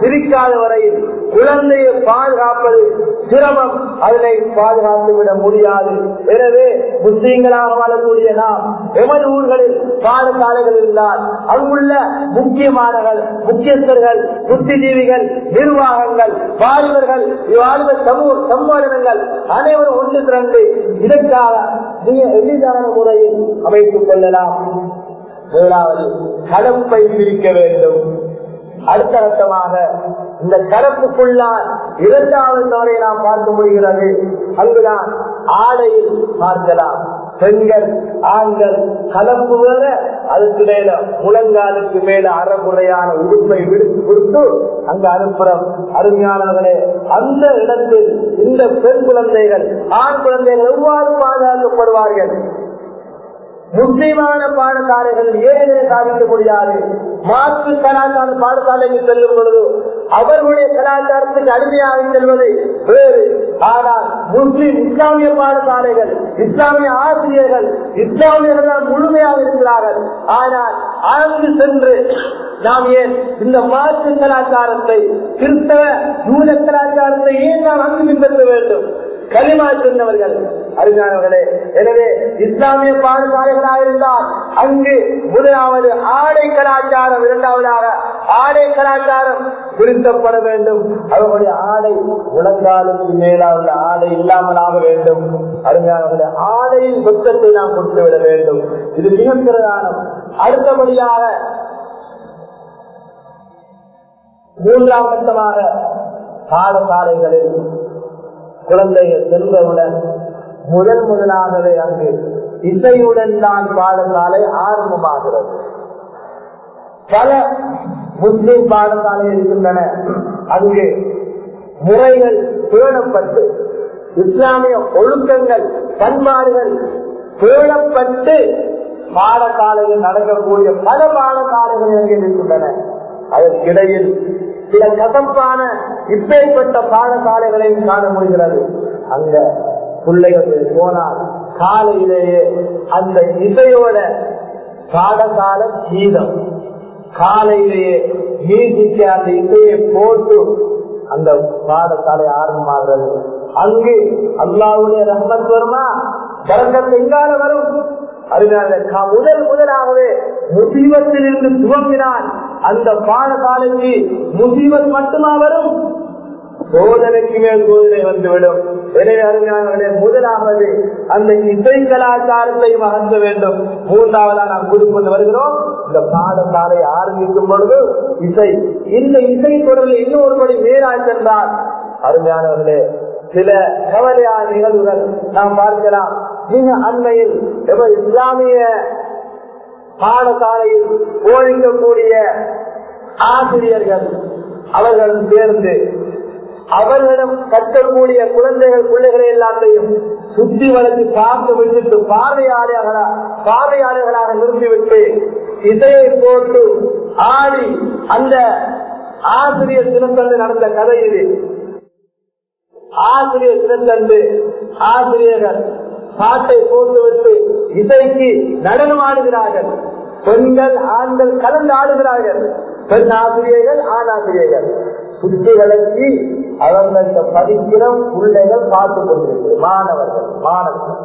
பிரிக்காத வரையில் குழந்தையை பாதுகாப்பது சிரமம், அதனை பாதுகாத்து விட முடியாது. எனவே முஸ்லீம்களாக வாழக்கூடிய நாம் எமது ஊர்களில் பாடசாலைகள் இருந்தால் அங்குள்ள முக்கியமானவர்கள், முக்கியஸ்தர்கள், புத்திஜீவிகள், நிர்வாகங்கள், வாலிபர்கள், வாழ்வ சமூக சம்மேளனங்கள் அனைவரும் ஒன்று திரண்டு இதற்காக மிக எளிதான முறையில் அமைத்துக் கொள்ளலாம். முதலாவது கலப்பை பிரிக்க வேண்டும். அடுத்த கட்டமாக இந்த கலப்புக்குள்ளால் இரண்டாவது தவறை நாம் பார்க்க முடிகிறது. அங்குதான் ஆடையில் பார்க்கலாம். பெண்கள் ஆண்கள் கலப்பு வேற, அதுக்கு மேல முழங்காலுக்கு மேல அறகுறையான உடுப்பை விடுத்து கொடுத்து அங்கு அனுப்புறம். அருமையானவர்களே, அந்த இடத்தில் இந்த பெண் குழந்தைகள் ஆண் குழந்தைகள் எவ்வாறு பாதுகாக்கப்படுவார்கள்? முஸ்லிமான பாடசாலைகள் ஏழை சாதிக்க முடியாது. மாற்று கலாச்சார பாடசாலைக்கு செல்லும் பொழுது அவர்களுடைய கலாச்சாரத்துக்கு அடிமையாக செல்வது வேறு. ஆனால் முஸ்லிம் இஸ்லாமிய பாடசாலைகள், இஸ்லாமிய ஆசிரியர்கள் இஸ்லாமியர்கள் முழுமையாக இருக்கிறார்கள். ஆனால் ஆழ்ந்து சென்று நாம் ஏன் இந்த மாற்று கலாச்சாரத்தை, கிறிஸ்தவ யூத கலாச்சாரத்தை ஏன் நாம் அங்கு பின்பற்ற வேண்டும்? களிமா சொன்னவர்கள் அறிஞர்களே. எனவே இஸ்லாமிய பாடசாலைகளாக இருந்தால் அங்கு முதலாவது ஆடை கலாச்சாரம், இரண்டாவதாக ஆடை கலாச்சாரம் திருத்தப்பட வேண்டும். அவர்களுடைய ஆடை முழங்காலுக்கு மேலாக ஆடை இல்லாமலாக வேண்டும். அறிஞர்களே, ஆடையின் புத்தத்தை நாம் கொடுத்துவிட வேண்டும். இது மிக பிரதானம். அடுத்தபடியாக மூன்றாம் கட்டமாக பாடசாலைகளில் குழந்தைகள் செல்வவுடன் முதல் முதலாகவே அங்கு இசையுடன் தான் பாடசாலை ஆரம்பமாகிறது. பல முஸ்லிம் பாடசாலை இருக்கின்றன. அங்கு முறைகள் பேணப்பட்டு இஸ்லாமிய ஒழுக்கங்கள், பண்பாடுகள் பேணப்பட்டு பாடசாலையில் நடக்கக்கூடிய பல பாடசாலைகள் அங்கே இருக்கின்றன. அதற்கிடையில் சில கசப்பான இப்பேற்பட்ட பாடசாலைகளையும் காண முடிகிறது. அங்க பிள்ளைகள் போனால் காலையிலேயே அந்த இசையோட பாடசால கீதம், காலையிலேயே மியூசிக்க அந்த இசையை போட்டு அந்த பாடசாலை ஆரம்பமாகிறது. அங்கு அல்லாஹ்வுடைய ரஹ்மத் வருமா, பரக்கத் எங்கால வரும்? அதனால முதல் முதலாகவே முசீபத்தில் இருந்து துவங்கினால் அந்த பாடசாலைக்கு முசீபத் மட்டுமா வரும்? சோதனைக்கு மேல் சோதனை வந்துவிடும். எனவே அறிஞர்களே, முதலாவது அந்த இசை கலாச்சாரத்தை மகந்த வேண்டும். மூன்றாவதா நாம் கூறிக்கொண்டு வருகிறோம், இந்த பாடசாலை ஆரம்பிக்கும் பொழுது இசை. இந்த இசை தொடரில் இன்னொருபடி மேலாய் சென்றால் அருமையானவர்களே, சில கவலையான நிகழ்வுகள் நாம் பார்க்கலாம். மிக அண்மையில் இஸ்லாமிய பாடசாலையில் போதிக்கக்கூடிய ஆசிரியர்கள் அவர்களும் சேர்ந்து அவர்களிடம் கற்கக்கூடிய குழந்தைகள் பிள்ளைகளை எல்லாத்தையும் சுத்தி வளர்த்து பார்த்து விட்டு பார்வையாளர்களாக பார்வையாளர்களாக நிறுத்திவிட்டு இசையை போட்டு ஆடி அந்த ஆசிரியர் தினத்தன்று நடந்த கதை இது. ஆசிரியர் தினத்தன்று ஆசிரியர்கள் பாட்டை போட்டுவிட்டு இசைக்கு நடனம் ஆடுகிறார்கள். பெண்கள் ஆண்கள் கலந்து ஆடுகிறார்கள். பெண் ஆசிரியர்கள் ஆண் ஆசிரியர்கள் சுற்றி வளர்ச்சி அவர்களுக்கு படிக்கிற பிள்ளைகள் பார்த்துக் கொண்டிருக்கிறது. மாணவர்கள் மாணவர்கள்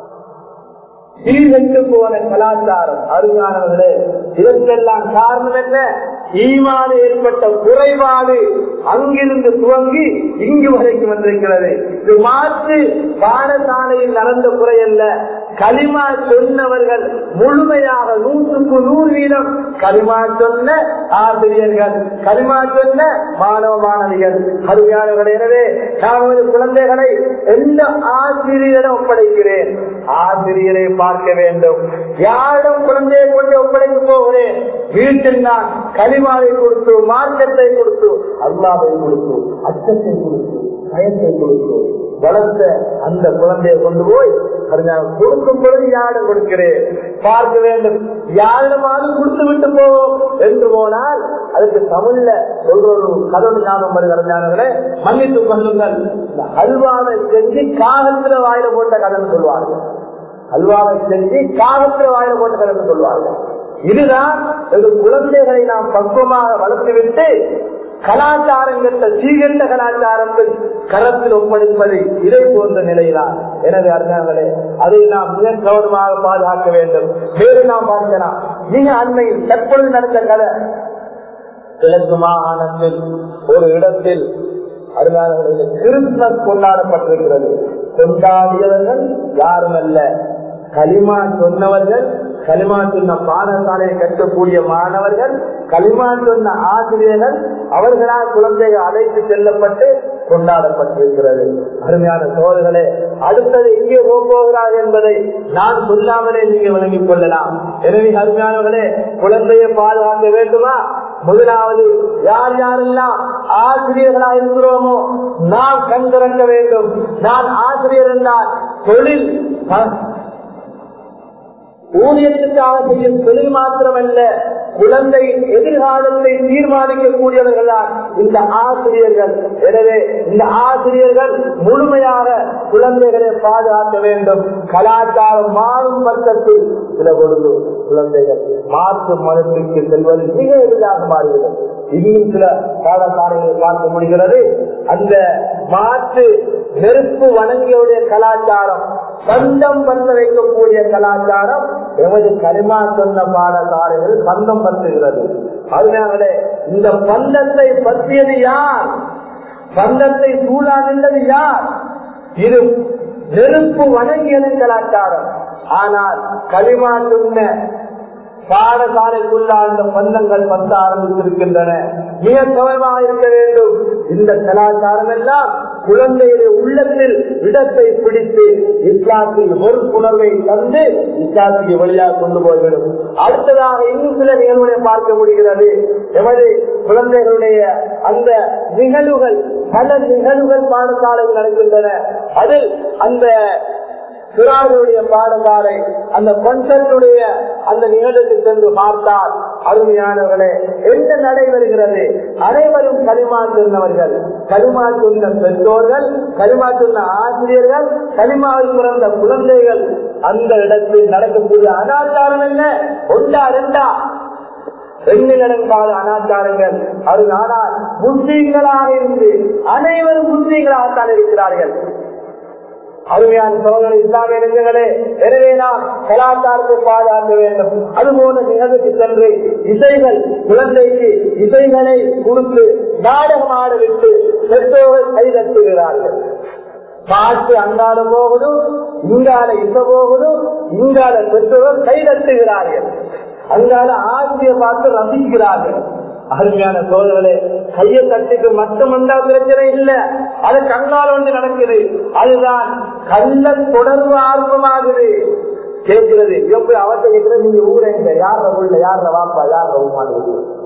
சீர்கெட்டு போன கலாச்சாரம். அருமையானவர்களே, இதற்கெல்லாம் காரணம் என்ன? ஈமான் ஏற்பட்ட குறைபாடு அங்கிருந்து துவங்கி இங்கு வரைக்கும் வந்திருக்கிறது. இது மாற்று பாடசாலையில் நடந்த குறை அல்ல. களிமா சொன்னவர்கள் முழுமையாக நூற்றுக்கு நூறு வீதம் களிமா சொன்ன ஆசிரியர்கள், களிமா சொன்ன மாணவ மாணவிகள், அருமையானவர்கள். எனவே நான் குழந்தைகளை எந்த ஆசிரியரிடம் ஒப்படைக்கிறேன்? ஆசிரியரை பார்க்க வேண்டும். யாரிடம் குழந்தையை கொண்டு ஒப்படைக்க போகிறேன்? வீட்டில் நான் களிமாவை கொடுத்து, மார்க்கத்தை கொடுத்து, அல்லாஹ்வை கொடுத்து, அச்சத்தை கொடுத்து, பயத்தை கொடுத்து வளர்த்த அந்த குழந்தையை கொண்டு போய் கொடுக்கும் பொழுது யாரிடம் கொடுக்கிறேன் பார்க்க வேண்டும். யாரிடமாவது கொடுத்து விட்டு போவோம் என்று போனால் அதுக்கு தமிழ்ல சொல்ற ஒரு கதவு ஞாபகம் வருகிறே, மன்னித்து கொள்ளுங்கள். அல்வாவை செஞ்சு காகத்தில வாயில போட்ட கதைன்னு சொல்லுவார்கள். அல்வாவை செஞ்சு காகத்தில வாயில போட்ட கதைன்னு சொல்லுவார்கள். இதுதான் குழந்தைகளை நாம் பக்குவமாக வளர்த்துவிட்டு கலாச்சாரங்கட்ட சீகண்ட கலாச்சாரத்தில் கரத்தில் ஒப்படைப்பது இதை போன்ற நிலையில்தான். எனவே அறிஞர்களே, அதை நாம் மிக கவனமாக பாதுகாக்க வேண்டும். வேறு நாம் பார்க்கலாம், மிக அண்மையில் தற்பொழுது நடந்த கதை, கிழக்கு மாகாணத்தில் ஒரு இடத்தில் அறிஞர்களுடைய கிறிஸ்துமஸ் கொண்டாடப்பட்டிருக்கிறது. கொண்டாடியவர்கள் யாரும் அல்ல, களிமா சொன்னவர்கள், களிமா சொன்ன பாடசாலையை கற்கக்கூடிய மாணவர்கள், களிமா சொன்ன ஆசிரியர்கள், அவர்களால் குழந்தைகள் அழைத்து செல்லப்பட்டு கொண்டாடப்பட்டிருக்கிறது. அருமையான சோழர்களே, அடுத்தது எங்கே போகிறார் என்பதை நான் சொல்லாமலே நீங்க விளங்கிக் கொள்ளலாம். எனவே அருமையானவர்களே, குழந்தையை பாதுகாக்க வேண்டுமா? முதலாவது யார் யாரெல்லாம் ஆசிரியர்களாக இருக்கிறோமோ நாம் கண் திறக்க வேண்டும். நான் ஆசிரியர் என்றால் தொழில் ஊதியத்துக்காக செய்யும் தொழில் மாத்திரமல்ல, குழந்தையின் எதிர்காலத்தை தீர்மானிக்கக்கூடியவர்கள் தான் இந்த ஆசிரியர்கள். எனவே இந்த ஆசிரியர்கள் முழுமையாக குழந்தைகளை பாதுகாக்க வேண்டும். கலாச்சாரம் மாறும் பக்கத்தில் சில பொழுது குழந்தைகள் மாற்று மதத்திற்கு செல்வது மிக எளிதாக மாறுகிறது. இன்னும் சில பாடசாலைகளை பார்க்க முடிகிறது. அந்த மாற்று நெருப்பு வணங்கியுடைய கலாச்சாரம், பந்தம் பற்ற வைக்கக்கூடிய கலாச்சாரம் எமது களிமா சொன்ன பாடசாலைகள் பந்தம் பற்றுகிறது. அதனாலே இந்த பந்தத்தை பற்றியது யார்? பந்தத்தை சூழா நின்றது யார்? இது நெருப்பு வணங்கியது கலாச்சாரம். ஆனால் களிமா சொன்ன பாடசாலைக்குள்ள அந்த பந்தங்கள் பத்த ஆரம்பித்திருக்கின்றன. மிக கவனமாக இருக்க வேண்டும். இந்த கலாச்சாரம் எல்லாம் குழந்தையுடைய உள்ளத்தில் இடத்தை பிடித்து இஸ்லாத்தில் பொறுப்புணர்வை தந்து இஸ்லாத்துக்கு வழியாக கொண்டு போய்விடும். அடுத்ததாக இன்னும் சில நிகழ்வுகளை பார்க்க முடிகிறது. எமது குழந்தைகளுடைய அந்த நிகழ்வுகள், பல நிகழ்வுகள் பாடசாலைகள் நடக்கின்றன. அதில் அந்த சிறாருடைய பாடசாலை அந்த கொன்சர்ட்டுடைய அந்த நிகழ்வுக்கு சென்று பார்த்தால் அருமையானவர்களே, என்ன நடைபெறுகிறது? அனைவரும் களிமா சொன்னவர்கள், களிமா சொன்ன பெற்றோர்கள், களிமா சொன்ன ஆசிரியர்கள், களிமாவில் பிறந்த குழந்தைகள். அந்த இடத்தில் நடக்கக்கூடிய அனாச்சாரம் என்ன? ஒன்றா ரெண்டா எண்ணிலடங்காத அனாச்சாரங்கள். அது ஆனால் முஸ்லீம்களாக இருந்து அனைவரும் முஸ்லீம்களாகத்தான் இருக்கிறார்கள். அருமையான சோழர்கள், இஸ்லாமிய நெஞ்சங்களே, எனவே நாம் கலாச்சாரத்தை பாதுகாக்க வேண்டும். அதுபோல நிகழ்வுக்கு சென்று இசைகள், குழந்தைக்கு இசைகளை கொடுத்து நாடகம் ஆட விட்டு பெற்றோர்கள் கைதட்டுகிறார்கள். பாட்டு அங்கால போகுது, இங்கால இசை போகுது, இங்கால பெற்றோர்கள் கைதட்டுகிறார்கள், அங்கால ஆசிரியர் பார்த்து ரசிக்கிறார்கள். அருமையான சோழர்களே, கையை தட்டிக்கு மட்டும் வந்தா பிரச்சனை இல்லை, அது கண்ணால் ஒன்று நடக்குது. அதுதான் கள்ள தொடர்பு ஆர்வமாகுது. கேட்கிறது எப்படி அவற்றை கேட்கிறது? நீங்க ஊரை யார உள்ள, யார வாப்பா, யார உமாடு,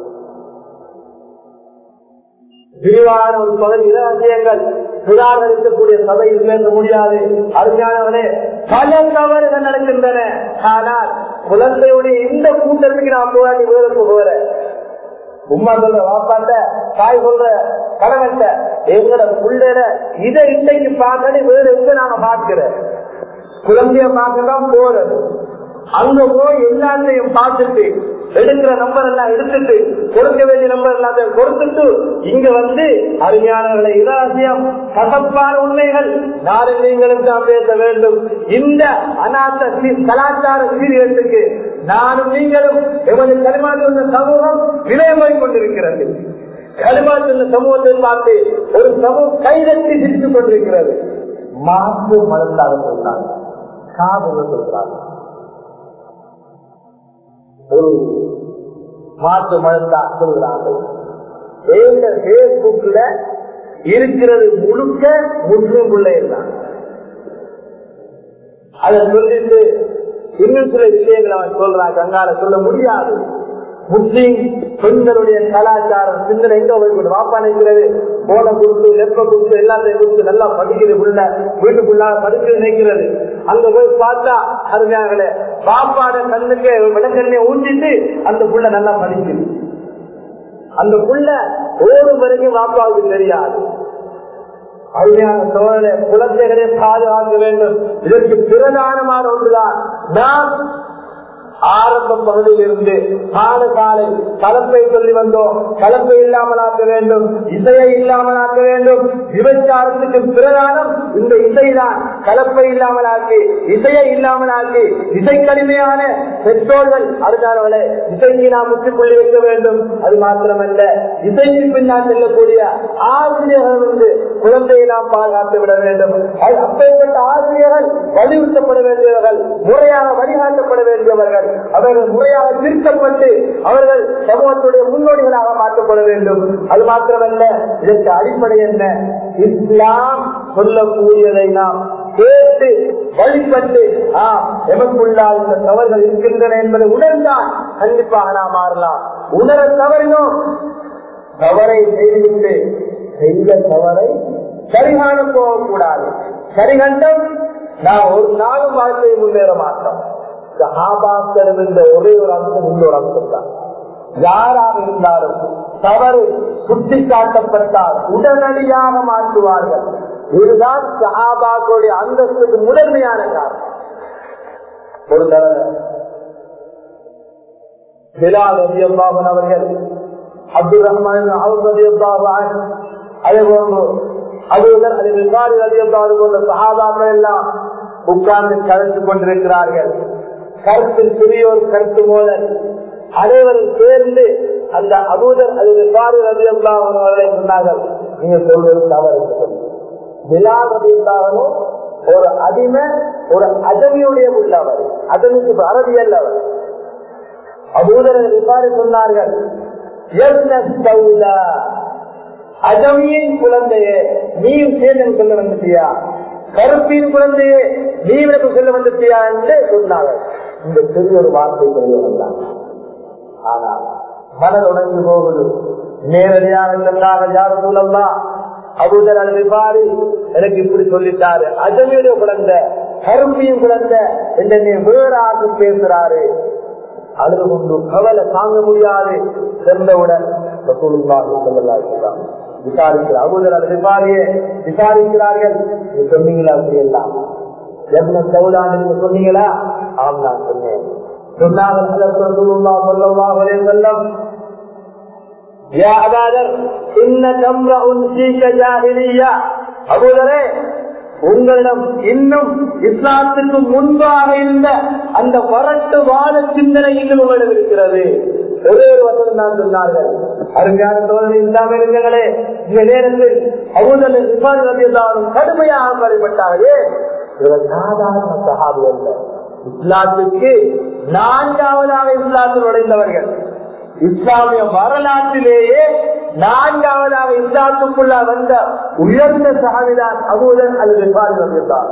விரிவான ஒரு பகுதி இரகசியங்கள் சுதாகரிக்கக்கூடிய சபையில் பேச முடியாது. அருமையானவனே, பல தவறுகள் நடக்கின்றன. ஆனால் குழந்தையுடைய இந்த கூட்டத்துக்கு நான் போராடி வேறுக்கு போற உமா சொல்ற வாப்பாட்ட, தாய் சொல்ற கடமைட்ட, எங்களோட புள்ளட இதை இன்றைக்கு பார்க்கணும், வேறு எங்க நாங்க பார்க்கிறேன். குழந்தைய பார்க்கதான் போறது. அங்க போய் எல்லாத்தையும் பார்த்துட்டு எடுக்கிற நம்பர் எல்லாம் எடுத்துட்டு கொடுக்க வேண்டிய நம்பர் எல்லாத்தையும் கொடுத்துட்டு இங்க வந்து அருமையானவர்களை இரகசியம் கசப்பான உண்மைகள் நாளை நீங்களும் தான் பேச வேண்டும். இந்த அநாத்த கலாச்சார சீரியத்துக்கு நானும் நீங்களும் எமது களிமா சொன்ன சமூகம் விளையாய் கொண்டிருக்கிறது. களிமா சொன்ன சமூகத்தை பார்த்து ஒரு சமூகம் கைதட்டி சிரித்துக் கொண்டிருக்கிறது. மாற்று மதத்தாக சொல்றாங்க, காதல சொல்றாங்க. ஒரு மாற்று மதத்தாக சொல்கிறார்கள். பேஸ்புக்ல இருக்கிறது முழுக்க முஸ்லிம் பிள்ளைகள் தான். அதை சொல்லிட்டு இன்னும் சில விஷயங்களை அவன் சொல்றான், கங்கால சொல்ல முடியாது. முஸ்லீம் பெண்களுடைய கலாச்சாரம் சிந்தனை எங்க போய் வாப்பா நினைக்கிறது, போன கொடுத்து லெப்ப கொடுத்து எல்லாத்தையும் கொடுத்து நல்லா படிக்கிறது உள்ள வீட்டுக்குள்ள படிக்க நினைக்கிறது. அங்க போய் பார்த்தா அருமையாகல பாப்பாட கண்ணுக்கு விளக்கெண்ணை ஊற்றிட்டு அந்த புள்ள நல்லா படிக்குது. அந்த புள்ள ஓடும் வரைக்கும் பாப்பாவுக்கு தெரியாது. அருமையான சோழனை குழந்தைகளை பாதுகாக்க வேண்டும். இதற்கு பிரதானமான ஒன்றுதான் நாம் ஆரம்ப பகுதியில் இருந்து கால காலை கலப்பை சொல்லி வந்தோம். கலப்பை இல்லாமலாக்க வேண்டும், இசையை இல்லாமலாக்க வேண்டும். விபச்சாரத்துக்கு பிரதானம் இந்த இசைதான். கலப்பை இல்லாமலாக்கி, இசையை இல்லாமலாக்கி, இசை கடுமையான பெற்றோர்கள் அதனால இசைக்கு நாம் முற்றுப்புள்ளி வைக்க வேண்டும். அது மாத்திரமல்ல, இசைக்கு பின்னால் செல்லக்கூடிய ஆசிரியர்கள் வந்து குழந்தையை நாம் பாதுகாத்து விட வேண்டும். அப்பேற்பட்ட ஆசிரியர்கள் வலியுறுத்தப்பட வேண்டியவர்கள், முறையாக வழிகாட்டப்பட வேண்டியவர்கள், அவர்கள் முறையாக திருத்தப்பட்டு அவர்கள் சமூகத்துடைய முன்னோடிகளாக மாற்றப்பட வேண்டும். அது மாத்திரமல்ல, இதற்கு அடிப்படை என்ன? இஸ்லாம் சொல்லக்கூடியதை நாம் கேட்டு வழிபட்டு எமக்குள்ளால் இந்த தவறுகள் இருக்கின்றன என்பதை உணர்ந்தால் கண்டிப்பாக நாம் மாறலாம். உணர தவறினோம், தவறை செய்துவிட்டு செய்த தவறை சரிகாண போகக்கூடாது. சரிகண்டம் நாம் ஒரு நாளும் வாழ்க்கையை முன்னேற மாட்டோம். சஹாபாக்கள் என்ற ஒரே ஒரு அம்சம் இன்னொரு அம்சம் தான். யாராக இருந்தாலும் தவறு சுட்டி காட்டப்பட்டால் உடனடியாக மாற்றுவார்கள். இதுதான் சஹாபாக்களுடைய அந்தஸ்துக்கு முதன்மையான காரணம். ஒரு தடவை பிலால் ரலியல்லாஹு அன்ஹு அவர்கள், அப்துல் ரஹ்மான் அவுஃப் ரலியல்லாஹு அன்ஹு, அதே போன்று அபூதர் அலி பிலால் ரலியல்லாஹு அன்ஹு போன்ற சஹாபாக்கள் எல்லாம் உட்கார்ந்து கலந்து கொண்டிருக்கிறார்கள். கருத்தில் சிறியோர் கருத்து மோதல். அனைவரும் சேர்ந்து அந்த அபூதர் அலி பிலால் ரலியல்லாஹு அன்ஹு அவர்களை சொன்னார்கள், நீங்க சொல்வது தவறு. பிலால் ரலியல்லாஹு அன்ஹு ஒரு அடிமை, ஒரு அஜமியுடைய உள்ளவர், அஜமிக்கு அரபி அல்லவர். அபூதர் அலி பிலால் சொன்னார்கள், அஜமியின் குழந்தையே நீயும் சேர்ந்து சொல்ல வந்துட்டியா, கருப்பின் குழந்தையே நீ எனக்கு சொல்ல வந்துட்டியா என்று சொன்னார்கள். இந்த பெரிய ஒரு வார்த்தை பெரியவர்கள். ஆனால் மனது உணர்ந்து போகுது. நேரடியாக சொன்னார்கள், யாரும் சொல்லலாம் அபூதர் அல் கிஃபாரி எனக்கு இப்படி சொல்லிட்டாரு, அஜமியுடைய குழந்தை, கருப்பியின் குழந்தை என்று வேறாக பேசுறாரு. அழுது கொண்டு கவலை தாங்க முடியாது. சென்றவுடன் விசாரிக்கிறார். அபூதர் அல் கிஃபாரியை விசாரிக்கிறார்கள். சொன்னீங்களா? அப்படி எல்லாம் என்ன சௌதான்னு சொன்னீங்களா? ஆம், நான் சொன்னேன். சொன்னார்கள் அபூதரே, உங்களிடம் இன்னும் இஸ்லாத்துக்கு முன்பாக இருந்த அந்த வரட்டு வாழ சிந்தனை இன்னும் உங்களிடம் இருக்கிறது. ஒரே ஒரு வசனம் தான் சொன்னார்கள். அருமையான தோழர்கள், இல்லாமல் இருந்தங்களே, இந்த நேரத்தில் அபூதர் கிஃபாரி ரலியல்லாஹு அன்ஹு கடுமையாக வழிபட்டார்கள். இவர் சாதாரண சஹாபி அல்ல. இஸ்லாத்துக்கு நான்காவதாக இஸ்லாத்தில் நுழைந்தவர்கள். இஸ்லாமிய வரலாற்றிலேயே நான்காவதாக இஸ்லாத்துக்குள்ள வந்த உயர்ந்த சஹாபிதான் அபூதர் அல் கிஃபாரி ரலியல்லாஹு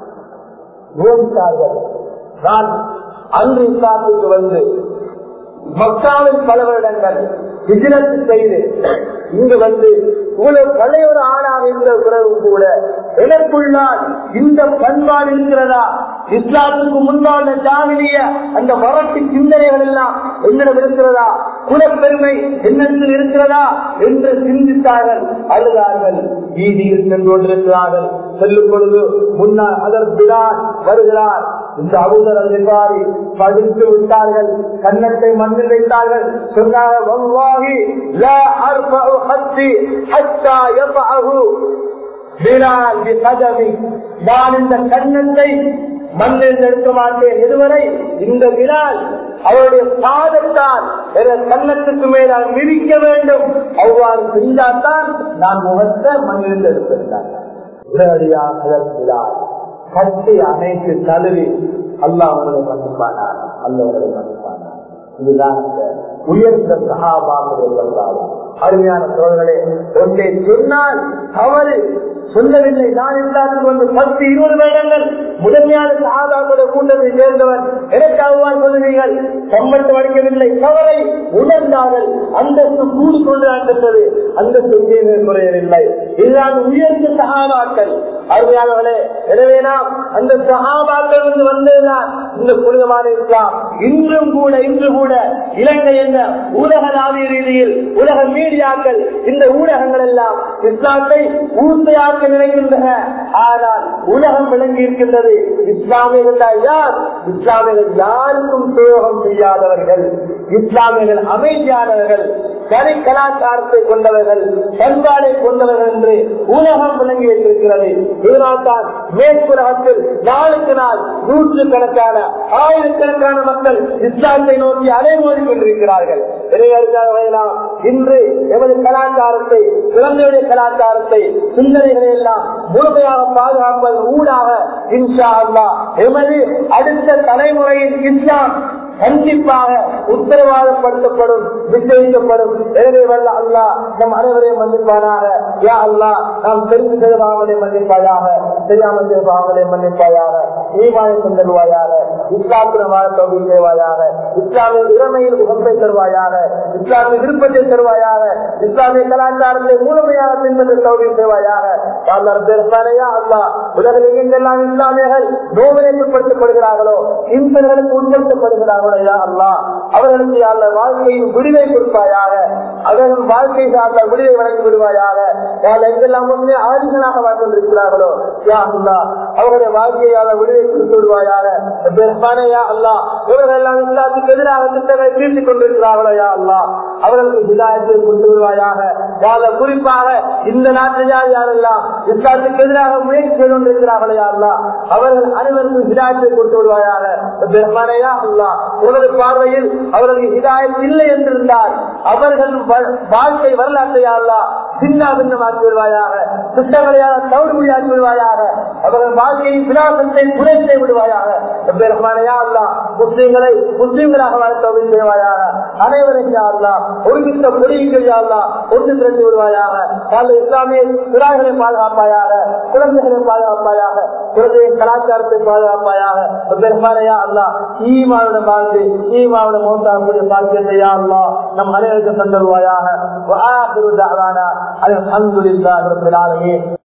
அன்ஹு. நான் அன்று இஸ்லாத்துக்கு வந்து மக்காவில் பல வருடங்கள் ஹிஜ்ரத் செய்து இங்கு வந்து இவ்வளவு பழைய ஒரு ஆணாக இருந்த பிறகு கூட எனக்குள்ளால் இந்த பண்பாடு இருக்கிறதா, இஸ்லாத்துக்கு முன்பான ஜாகிலிய அந்த வரட்டு சிந்தனைகள் எல்லாம் என்னிடம் இருக்கிறதா, குலப்பெருமை என்னிடத்தில் இருக்கிறதா என்று சிந்தித்தார்கள். அழுதார்கள். வீதியில் சென்று கொண்டிருக்கிறார்கள். செல்லும் பொழுது முன்னால் அதற்குதான் வருகிறார். இந்த அபூதர் அல் கிஃபாரி படித்து விட்டார்கள். கன்னத்தை மண்ணில் வைத்தார்கள். சொன்னார்கள், வல்லாஹி லா அர்ஃபஉ ஹத்தி ஹத்தா யஃபஅஹு பிலால் பிகதமி. நான் இந்த கன்னத்தை மண்ணில் எடுக்க மாட்டேன் இதுவரை இந்த பிலால் அவருடைய பாதத்தால் கன்னத்துக்கு மேலால் மிதிக்க வேண்டும். அவ்வாறு செஞ்சால்தான் நான் முகத்தை மண்ணில் எடுத்திருந்தார். உடனடியாக பிலால் கட்டி அனைத்து தழுவி அல்லாஹ் அவர்களை மன்னிப்பானார், அல்லவர்களை மன்னிப்பானார். இதுதான் உயர்ந்த சஹாபாக்களுடைய வரலாறு. அருமையான சோழர்களே, ஒன்றை சொன்னால் தவறு சொல்லவில்லை. நான் இஸ்லாத்துக்கு வந்து பத்து இருபது வருடங்கள் முதன்மையான சஹாபாக்களுடைய கூட்டத்தை சேர்ந்தவர். எனக்காக சொல்லுவீர்கள், சம்பளம் அளிக்கவில்லை, தவறை உணர்ந்தார்கள். அந்தஸ்து கூடிக்கொண்டு ஆண்டது, அந்தஸ்து குறையவில்லை. இதுதான் உயர்ந்த சஹாபாக்கள். அருமையானவர்களே, எனவே நாம் அந்த சஹாபாக்கள் வந்து வந்ததுதான் இந்த புனிதமான இஸ்லாம். இன்றும் கூட இன்று கூட இலங்கை என்ற உலகளாவிய ரீதியில் உலக மீடியாக்கள் இந்த ஊடகங்கள் எல்லாம் இஸ்லாத்தை ஊர்த்தையாக்க நினைக்கின்றன. ஆனால் உலகம் விளங்கி இருக்கின்றது இஸ்லாமியர்கள் யார்? இஸ்லாமியர்கள் யாருக்கும் துரோகம் செய்யாதவர்கள், இஸ்லாமியர்கள் அமைதியானவர்கள், கலை கலாச்சாரத்தை கொண்டவர்கள், பண்பாடை கொண்டவர்கள் என்று உலகம் விளங்கி வைத்திருக்கிறது. இதனால் தான் மேற்குலகத்தில் நாளுக்கு நாள் நூற்று கணக்கான ஆயிரக்கணக்கான மக்கள் இஸ்லாத்தை நோக்கி அலைமோதி கொண்டிருக்கிறார்கள். இன்று எமது கலாச்சாரத்தை, குழந்தையுடைய கலாச்சாரத்தை, சிந்தனைகளை எல்லாம் முழுமையாக பாதுகாப்பது ஊடாக இன்ஷா அல்லாஹ் எமது அடுத்த தலைமுறையின் இஸ்லாம் கண்டிப்பாக உத்தரவாதப்படுத்தப்படும், நிச்சயிக்கப்படும். எனவே வல்ல அல்லாஹ் நம் அனைவரையும் மன்னிப்பானாக. யா அல்லாஹ் நாம் தெரிந்து செய்வாங்களே மன்னிப்பாயாக, தெரியாமல் செய்வாங்களே மன்னிப்பாயாக. ஈமானை தருவாயாக, இஸ்லாத்தின் வாழ தோல்வி செய்வாயாக, இஸ்லாமிய இளமையில் உகப்பை தருவாயாக, இஸ்லாமிய விருப்பத்தை தருவாயாக, இஸ்லாமிய கலாச்சாரத்தை முழுமையாக பின்பற்ற தோல்வி செய்வாயாக. அல்லாஹ் உலகில் எங்கெல்லாம் இஸ்லாமியர்கள் நோவினைப்படுத்தப்படுகிறார்களோ, இன்பர்களுக்கு உட்படுத்தப்படுகிறார்கள், அவர்களுக்கு அல்ல வாழ்க்கையின் விடுதலை கொடுப்பாயாக, அவர்கள் வாழ்க்கை சார்ந்த விடுதலை வழங்கி விடுவாயாக. எங்கெல்லாம் ஆதிகளாக வாழ்ந்திருக்கிறார்களோ அவர்களுடைய வாழ்க்கையால விடுதலை கொடுத்து விடுவாயாக. இவர்கள் எல்லாம் இஸ்லாத்துக்கு எதிராக திட்டங்களை தீர்த்துக் கொண்டிருக்கிறார்களோ யா அல்லாஹ் அவர்களுக்கு ஹிதாயத்தை கொடுத்து விடுவாயாக. குறிப்பாக இந்த நாட்டில் யார் யாரெல்லாம் இஸ்லாத்துக்கு எதிராக முயற்சி செய்து கொண்டிருக்கிறார்களோ யா அல்லாஹ் அவர்கள் அனைவருக்கும் ஹிதாயத்தை கொடுத்து விடுவாயாக. அல்லாஹ் உனது பார்வையில் அவர்களுக்கு ஹிதாயத் இல்லை என்றிருந்தால் அவர்கள் வாழ்க்கை வரலாற்றையா அல்லாஹ் சின்ன பின்னமாக்கி விடுவாயாக, திட்டங்களையாக தவறுபடியாக்கி விடுவாயாக, அவர்கள் வாழ்க்கையின் விலாசத்தை குறைத்து விடுவாயாக. அல்லாஹ் முஸ்லீம்களை முஸ்லீம்களாக வாழ தௌஃபீக் செய்வாயாக. அனைவரையும் அல்லாஹ் ஒருமித்த பொறியியல் அல்லாஹ் ஒன்று திரட்டி விடுவாயாக. இஸ்லாமிய சிறார்களை பாதுகாப்பாயாக, குழந்தைகளை பாதுகாப்பாயாக, குழந்தையின் கலாச்சாரத்தை பாதுகாப்பாயாக. அல்லாஹ் ஈமானுடைய வாழ்க்கை, ஈமானுடைய மௌத்தாக்கூடிய பாக்கியத்தை அல்லாஹ் நம் அனைவருக்கும் தந்தருவாயாக. அல்ஹம்துலில்லாஹி ரப்பில் ஆலமீன்.